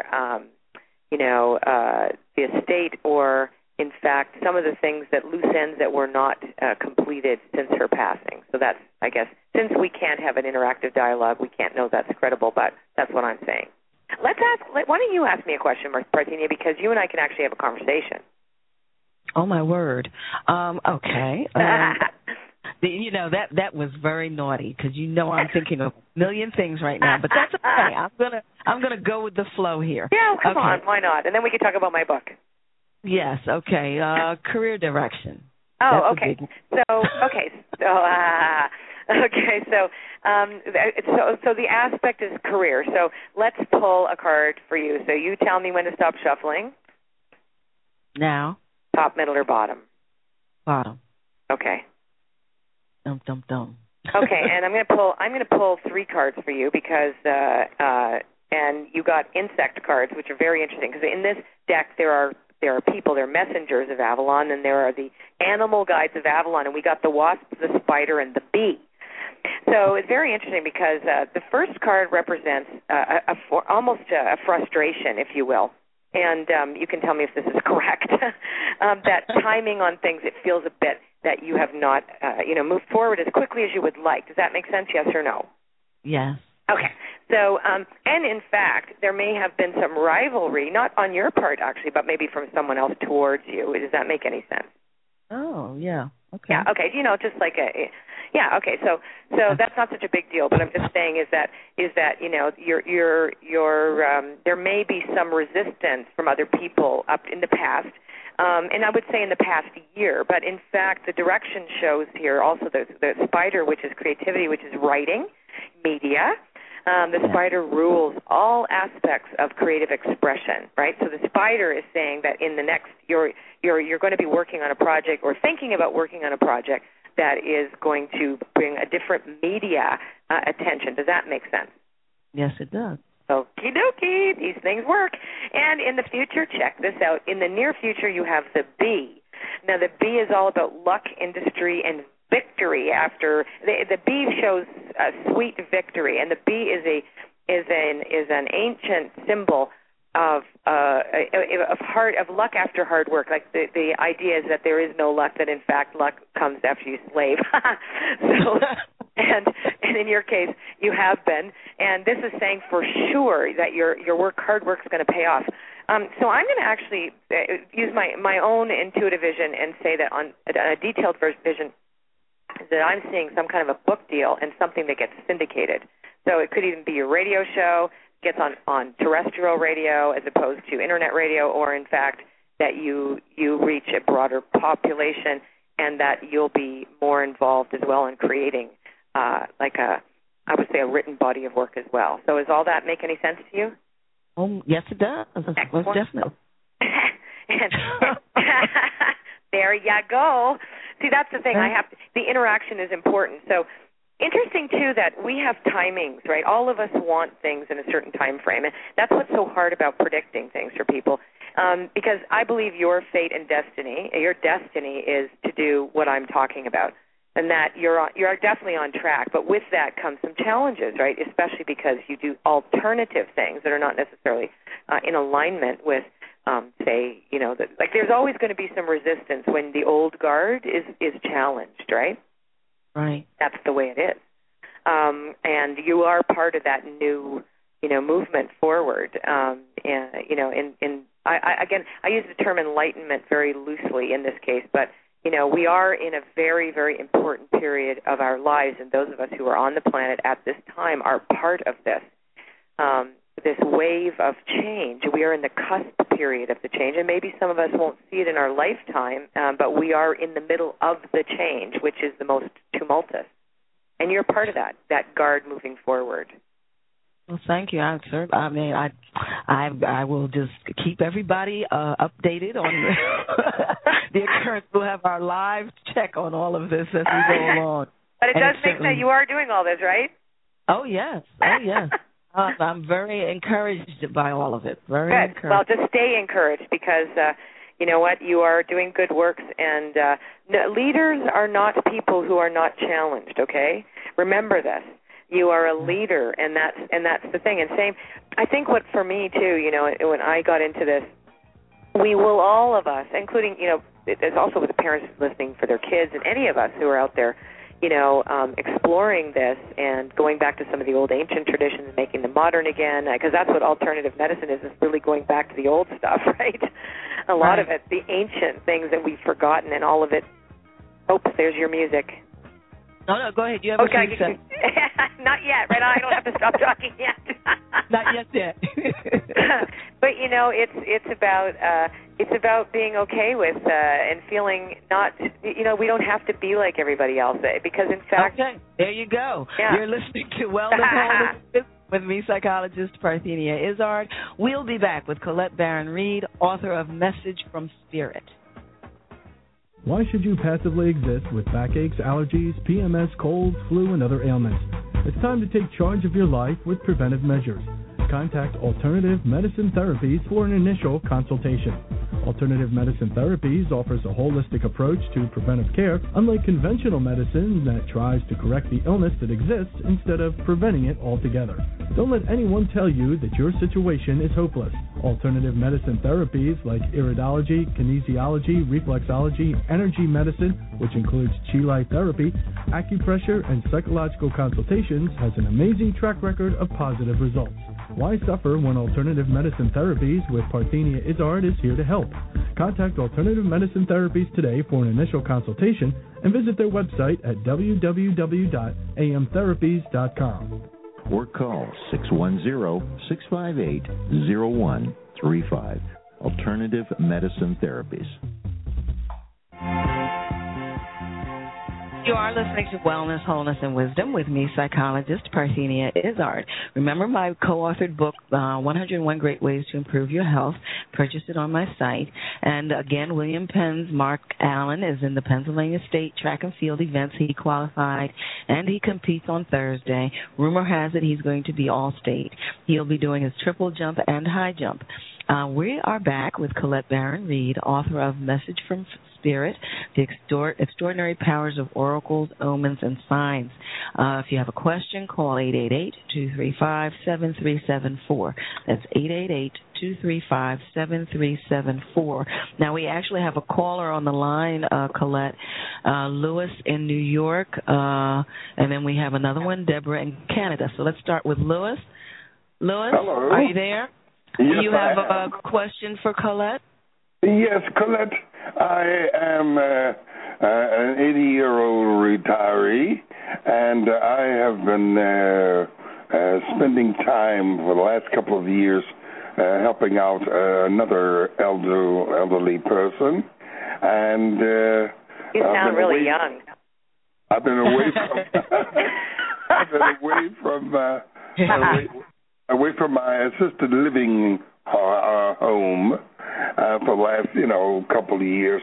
the estate or, in fact, some of the things that loose ends that were not completed since her passing. So that's, I guess, since we can't have an interactive dialogue, we can't know that's credible, but that's what I'm saying. Why don't you ask me a question, Parthenia, because you and I can actually have a conversation. Oh, my word. Okay. That was very naughty because I'm thinking of a million things right now, but that's okay. I'm gonna go with the flow here. Yeah, come on, why not? And then we can talk about my book. Yes, okay. Career direction. Oh, that's okay. So the aspect is career. So let's pull a card for you. So you tell me when to stop shuffling. Now. Top, middle, or bottom? Bottom. Okay. Dum dum dum. Okay, and I'm going to pull 3 cards for you because and you got insect cards, which are very interesting because in this deck there are people, they're messengers of Avalon, and there are the animal guides of Avalon, and we got the wasp, the spider, and the bee. So it's very interesting because the first card represents almost a frustration, if you will. And you can tell me if this is correct, that timing on things, it feels a bit that you have not, moved forward as quickly as you would like. Does that make sense, yes or no? Yes. Okay. So, and in fact, there may have been some rivalry, not on your part, actually, but maybe from someone else towards you. Does that make any sense? Oh, yeah. Okay. Yeah, okay. Just like okay. So that's not such a big deal, but I'm just saying is that there may be some resistance from other people up in the past, and I would say in the past year, but in fact the direction shows here also the spider, which is creativity, which is writing, media. The spider rules all aspects of creative expression, right? So the spider is saying that in the next, you're going to be working on a project or thinking about working on a project that is going to bring a different media attention. Does that make sense? Yes, it does. Okie dokie, these things work. And in the future, check this out. In the near future, you have the bee. Now, the bee is all about luck, industry, and victory. After the bee shows a sweet victory, and the bee is an ancient symbol of luck after hard work. Like the idea is that there is no luck; that in fact luck comes after you slave. So, and in your case, you have been. And this is saying for sure that your hard work is going to pay off. So I'm going to actually use my own intuitive vision and say that on a detailed vision that I'm seeing some kind of a book deal and something that gets syndicated. So it could even be a radio show, gets on terrestrial radio as opposed to internet radio, or in fact that you reach a broader population, and that you'll be more involved as well in creating I would say a written body of work as well. So does all that make any sense to you? Oh, yes, it does. Most definitely. There you go. See, that's the thing. The interaction is important. So interesting, too, that we have timings, right? All of us want things in a certain time frame. And that's what's so hard about predicting things for people. Because I believe your fate and destiny, your destiny is to do what I'm talking about. And that you're definitely on track. But with that comes some challenges, right? Especially because you do alternative things that are not necessarily in alignment with, say, there's always going to be some resistance when the old guard is challenged, right? Right. That's the way it is. And you are part of that new, movement forward. I use the term enlightenment very loosely in this case, but we are in a very, very important period of our lives, and those of us who are on the planet at this time are part of this wave of change. We are in the cusp period of the change, and maybe some of us won't see it in our lifetime, but we are in the middle of the change, which is the most tumultuous. And you're part of that guard moving forward. Well, thank you. I will just keep everybody updated on the occurrence. We'll have our live check on all of this as we go along. But it does make that you are doing all this, right? Oh, yes. I'm very encouraged by all of it. Very good. Encouraged. Well, just stay encouraged because, you know what, you are doing good works, and leaders are not people who are not challenged, okay? Remember this. You are a leader, and that's the thing. And same, I think what for me too, when I got into this, we will all of us, including, there's also with the parents listening for their kids, and any of us who are out there, exploring this and going back to some of the old ancient traditions and making them modern again, because that's what alternative medicine is really going back to the old stuff, right? A lot of it, the ancient things that we've forgotten, and all of it. Oops, there's your music. No, go ahead. You have a few seconds. Not yet, right? I don't have to stop talking yet. Not yet. But it's about being okay with and feeling not. We don't have to be like everybody else, because in fact. Okay, there you go. Yeah. You're listening to Wellness with me, psychologist Parthenia Izzard. We'll be back with Colette Baron-Reid, author of Message from Spirit. Why should you passively exist with backaches, allergies, PMS, colds, flu, and other ailments? It's time to take charge of your life with preventive measures. Contact Alternative Medicine Therapies for an initial consultation. Alternative Medicine Therapies offers a holistic approach to preventive care, unlike conventional medicine that tries to correct the illness that exists instead of preventing it altogether. Don't let anyone tell you that your situation is hopeless. Alternative medicine therapies like iridology, kinesiology, reflexology, energy medicine, which includes chi light therapy, acupressure, and psychological consultations, has an amazing track record of positive results. Why suffer when Alternative Medicine Therapies with Parthenia Izzard is here to help? Contact Alternative Medicine Therapies today for an initial consultation and visit their website at www.amtherapies.com. Or call 610-658-0135. Alternative Medicine Therapies. You are listening to Wellness, Wholeness, and Wisdom with me, psychologist Parthenia Izzard. Remember my co-authored book, 101 Great Ways to Improve Your Health. Purchase it on my site. And again, William Penn's Mark Allen is in the Pennsylvania State Track and Field events. He qualified, and he competes on Thursday. Rumor has it he's going to be all-state. He'll be doing his triple jump and high jump. We are back with Colette Baron-Reid, author of Message from Spirit, The Extraordinary Powers of Oracles, Omens, and Signs. If you have a question, call 888-235-7374. That's 888-235-7374. Now, we actually have a caller on the line, Colette, Lewis in New York, and then we have another one, Deborah in Canada. So let's start with Lewis. Lewis, hello. Are you there? Yes, Do you have a question for Colette? Yes, Colette. I am an 80-year-old retiree, and I have been spending time for the last couple of years helping out another elderly person, and you sound really young. I've been away from away from my assisted living home for the last couple of years,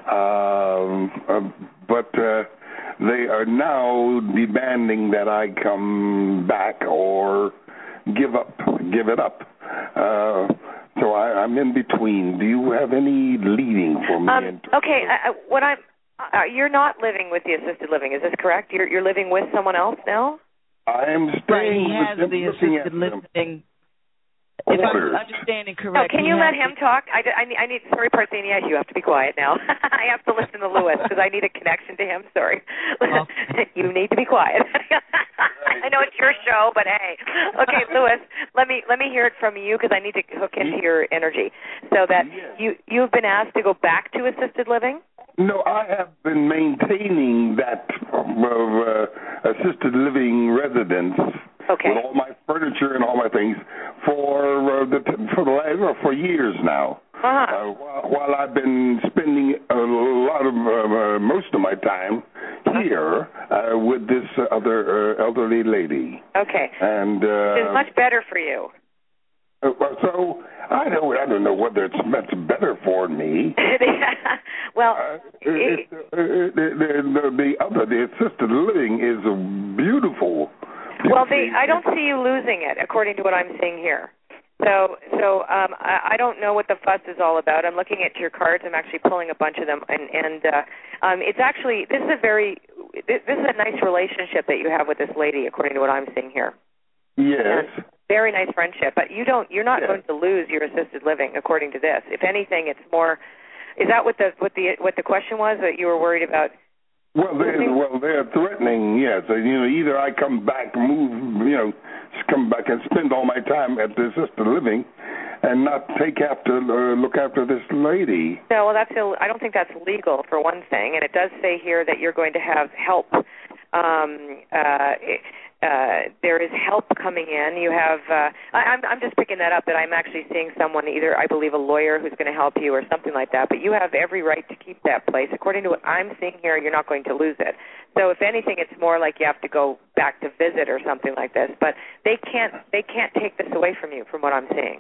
but they are now demanding that I come back or give it up. So I'm in between. Do you have any leading for me? Okay, you're not living with the assisted living, is this correct? You're living with someone else now? I am staying with them, the looking at assisted living. If I'm understanding correctly. No, can you let him talk? I need. Sorry, Parthenia, you have to be quiet now. I have to listen to Louis because I need a connection to him. Sorry. Okay. You need to be quiet. I know it's your show, but hey. Okay, Louis, let me hear it from you because I need to hook into your energy. So that you've been asked to go back to assisted living? No, I have been maintaining that assisted living residence with all my furniture and all my things for years now. While I've been spending a lot of most of my time here with this other elderly lady. Okay. And it's much better for you. So I don't know whether it's much better for me. Well, the assisted living is beautiful. Well, I don't see you losing it, according to what I'm seeing here. So I don't know what the fuss is all about. I'm looking at your cards. I'm actually pulling a bunch of them, and it's actually this is a nice relationship that you have with this lady, according to what I'm seeing here. Yes. And very nice friendship, but you're not going to lose your assisted living, according to this. If anything, it's more. Is that what the question was that you were worried about? Well, they're threatening. Yes, either I come back, come back and spend all my time at the assisted living, and not look after this lady. No, well, I don't think that's legal for one thing, and it does say here that you're going to have help. There is help coming in. You have. I'm just picking that up. That I'm actually seeing someone, either I believe a lawyer who's going to help you or something like that. But you have every right to keep that place. According to what I'm seeing here, you're not going to lose it. So if anything, it's more like you have to go back to visit or something like this. But they can't take this away from you, from what I'm seeing.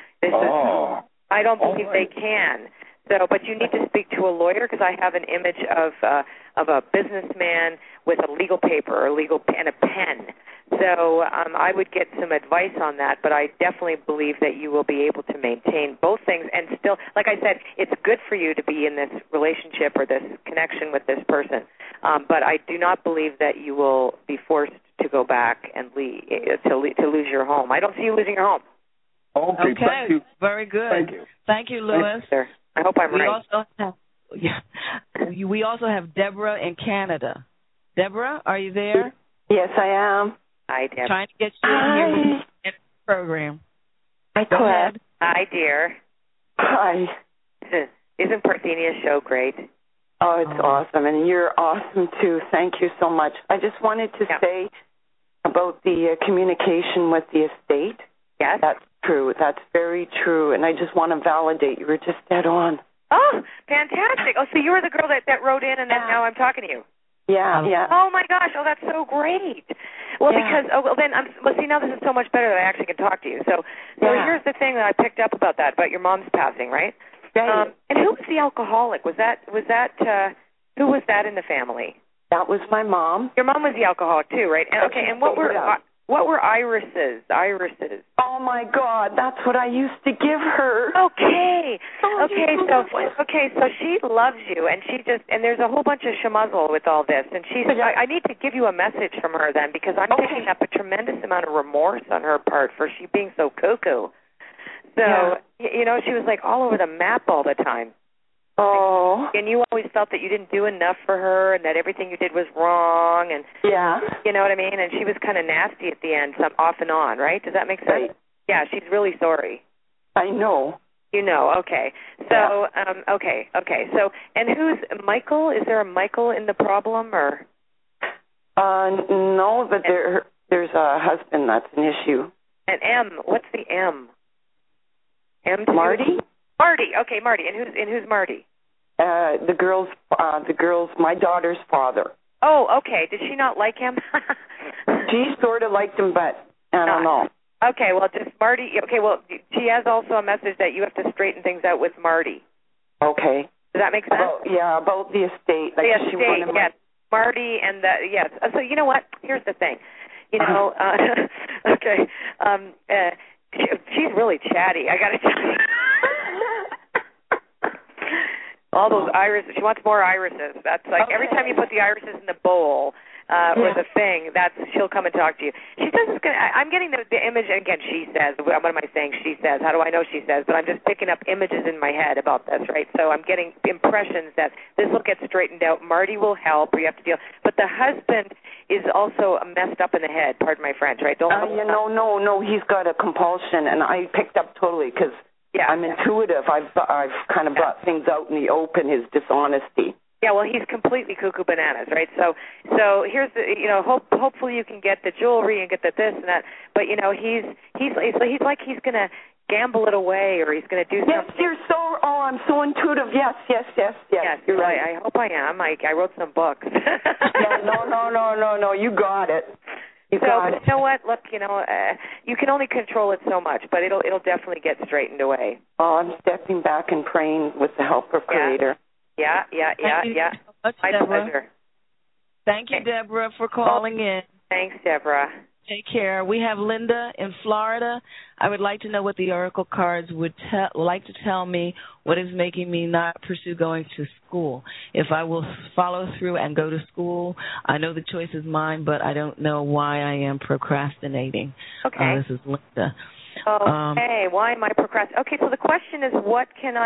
I don't believe they can. So, but you need to speak to a lawyer because I have an image of a businessman with a legal paper and a pen. So I would get some advice on that, but I definitely believe that you will be able to maintain both things and still, like I said, it's good for you to be in this relationship or this connection with this person. But I do not believe that you will be forced to go back and to lose your home. I don't see you losing your home. Okay, thank you. Very good. Thank you, Louis. Thank you, I hope I'm right. We also have Deborah in Canada. Deborah, are you there? Yes, I am. Hi, Deborah. Trying to get you in the program. Hi, Colette. Hi, dear. Hi. Isn't Parthenia's show great? Oh, it's awesome, and you're awesome, too. Thank you so much. I just wanted to say about the communication with the estate. Yes. That's true. That's very true, and I just want to validate you were just dead on. Oh, fantastic. Oh, so you were the girl that wrote in, and then now I'm talking to you. Yeah, yeah. Oh, my gosh. Oh, that's so great. Well, because, see, now this is so much better that I actually can talk to you. So here's the thing that I picked up about your mom's passing, right? Right. And who was the alcoholic? Who was that in the family? That was my mom. Your mom was the alcoholic, too, right? And, okay, and what were Iris's? Oh, my God, that's what I used to give her. Okay. So she loves you, and and there's a whole bunch of schmuzzle with all this, and I need to give you a message from her then, because I'm picking up a tremendous amount of remorse on her part for she being so cuckoo. So, she was like all over the map all the time. Oh. And you always felt that you didn't do enough for her and that everything you did was wrong. And you know what I mean? And she was kind of nasty at the end, off and on, right? Does that make sense? Right. Yeah, she's really sorry. I know. You know, okay. So, okay. So, and who's Michael? Is there a Michael in the problem, or? No, but there's a husband that's an issue. And M, what's the M? Marty? Marty, okay, Marty. And who's Marty? The girl's, my daughter's father. Oh, okay. Did she not like him? She sort of liked him, but I don't know. Okay, well, just Marty. Okay, well, she has also a message that you have to straighten things out with Marty. Okay. Does that make sense? About the estate. Like the estate, yes. Marty and yes. So you know what? Here's the thing. You know, okay. She's really chatty. I got to tell you. All those irises. She wants more irises. That's like every time you put the irises in the bowl or the thing, she'll come and talk to you. She says it's gonna. I'm getting the image again. She says. What am I saying? She says. How do I know she says? But I'm just picking up images in my head about this, right? So I'm getting impressions that this will get straightened out. Marty will help. We have to deal. But the husband is also messed up in the head. Pardon my French, right? No. He's got a compulsion, and I picked up totally because. Yeah, I'm intuitive. I've kind of brought things out in the open, his dishonesty. Yeah, well, he's completely cuckoo bananas, right? So here's the, hopefully you can get the jewelry and get the this and that, but he's like he's gonna gamble it away or he's gonna do something. Yes, I'm so intuitive. Yes. You're right. I hope I am. I wrote some books. No, you got it. You know what? Look, you can only control it so much, but it'll definitely get straightened away. Oh, I'm stepping back and praying with the help of Creator. Yeah. Thank you so much, My Deborah. pleasure. Thank you, Deborah, for calling in. Thanks, Deborah. Take care. We have Linda in Florida. I would like to know what the oracle cards would like to tell me what is making me not pursue going to school. If I will follow through and go to school, I know the choice is mine, but I don't know why I am procrastinating. Okay. This is Linda. Okay, why am I procrastinating? Okay, so the question is, what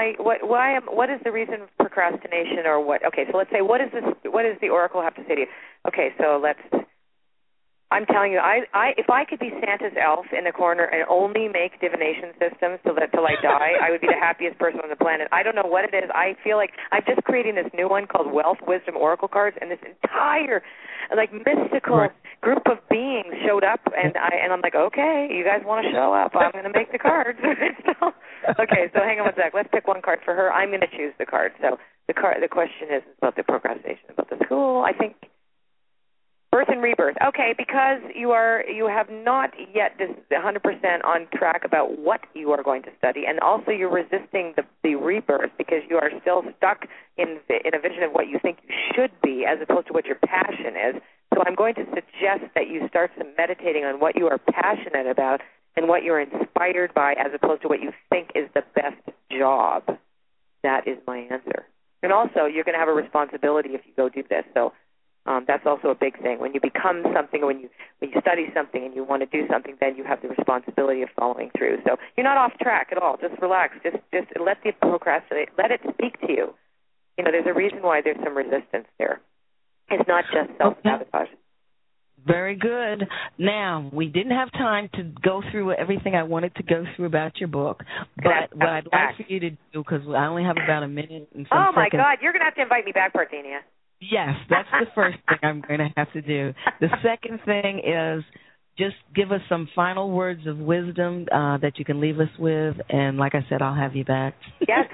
is the reason of procrastination or what? Okay, so let's say, what does the oracle have to say to you? Okay, so I'm telling you, if I could be Santa's elf in the corner and only make divination systems till I die, I would be the happiest person on the planet. I don't know what it is. I feel like I'm just creating this new one called Wealth, Wisdom, Oracle Cards, and this entire mystical group of beings showed up, and I'm like, okay, you guys want to show up? I'm going to make the cards. Okay, so hang on one sec. Let's pick one card for her. I'm going to choose the card. So the question is about the procrastination, about the school. I think. Birth and rebirth. Okay, because you have not yet 100% on track about what you are going to study, and also you're resisting the rebirth because you are still stuck in a vision of what you think you should be as opposed to what your passion is. So I'm going to suggest that you start some meditating on what you are passionate about and what you're inspired by as opposed to what you think is the best job. That is my answer. And also, you're going to have a responsibility if you go do this. So that's also a big thing. When you become something, when you study something and you want to do something, then you have the responsibility of following through. So you're not off track at all. Just relax. Just let the procrastinate. Let it speak to you. There's a reason why there's some resistance there. It's not just self-sabotage. Very good. Now, we didn't have time to go through everything I wanted to go through about your book, but what I'd like for you to do, because I only have about a minute and some seconds. Oh, my God. You're going to have to invite me back, Parthenia. Yes, that's the first thing I'm going to have to do. The second thing is just give us some final words of wisdom that you can leave us with, and like I said, I'll have you back. Yes,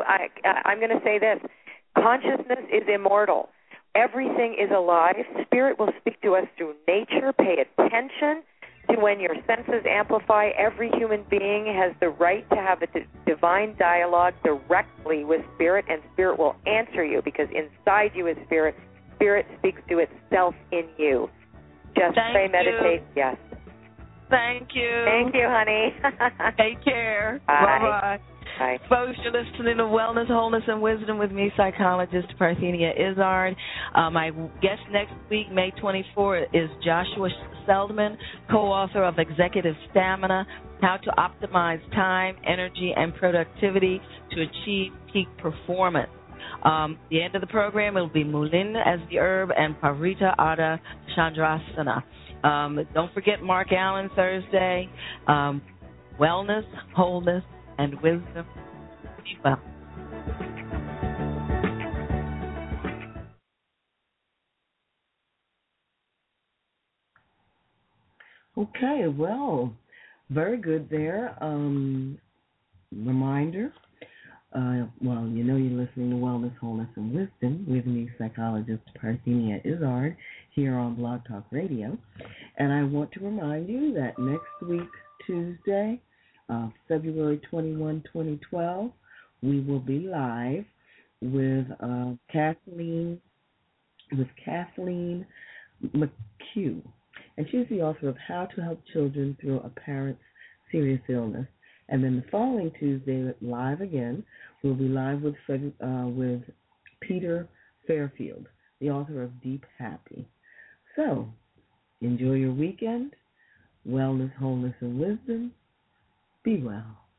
I'm going to say this. Consciousness is immortal. Everything is alive. Spirit will speak to us through nature. Pay attention to when your senses amplify. Every human being has the right to have a divine dialogue directly with Spirit, and Spirit will answer you because inside you is Spirit. Spirit speaks to itself in you. Just pray, meditate. Yes. Thank you. Thank you, honey. Take care. Bye. Bye-bye. Bye. Folks, you're listening to Wellness, Wholeness, and Wisdom with me, psychologist Parthenia Izzard. My guest next week, May 24th, is Joshua Seldman, co-author of Executive Stamina, How to Optimize Time, Energy, and Productivity to Achieve Peak Performance. The end of the program, it will be Mulin as the herb and Parita Ardha Chandrasana. Don't forget Mark Allen Thursday. Wellness, Wholeness, and Wisdom. Be well. Okay, well, very good there. Reminder, well, you know you're listening to Wellness, Wholeness, and Wisdom with me, psychologist Parthenia Izzard, here on Blog Talk Radio. And I want to remind you that next week, Tuesday, February 21, 2012, we will be live with Kathleen McHugh. And she's the author of How to Help Children Through a Parent's Serious Illness. And then the following Tuesday, live again, we'll be live with Peter Fairfield, the author of Deep Happy. So, enjoy your weekend. Wellness, wholeness, and wisdom. Be well.